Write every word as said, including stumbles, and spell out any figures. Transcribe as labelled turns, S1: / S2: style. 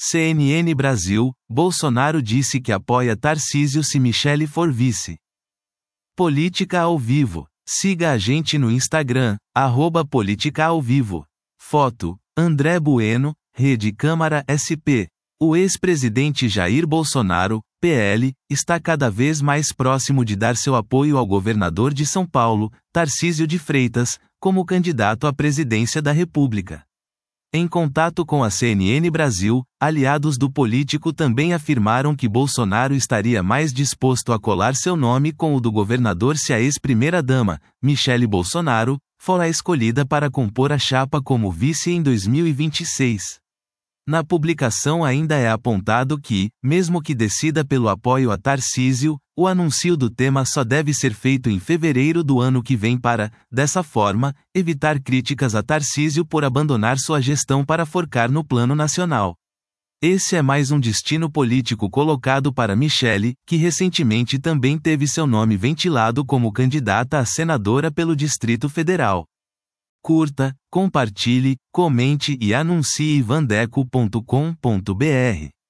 S1: C N N Brasil, Bolsonaro disse que apoia Tarcísio se Michele for vice. Política ao vivo. Siga a gente no Instagram, arroba Política ao Vivo. Foto, André Bueno, Rede Câmara S P. O ex-presidente Jair Bolsonaro, P L, está cada vez mais próximo de dar seu apoio ao governador de São Paulo, Tarcísio de Freitas, como candidato à presidência da República. Em contato com a C N N Brasil, aliados do político também afirmaram que Bolsonaro estaria mais disposto a colar seu nome com o do governador se a ex-primeira-dama, Michele Bolsonaro, for a escolhida para compor a chapa como vice em dois mil e vinte e seis. Na publicação ainda é apontado que, mesmo que decida pelo apoio a Tarcísio, o anúncio do tema só deve ser feito em fevereiro do ano que vem para, dessa forma, evitar críticas a Tarcísio por abandonar sua gestão para focar no plano nacional. Esse é mais um destino político colocado para Michele, que recentemente também teve seu nome ventilado como candidata a senadora pelo Distrito Federal. Curta, compartilhe, comente e anuncie vandeco ponto com ponto br.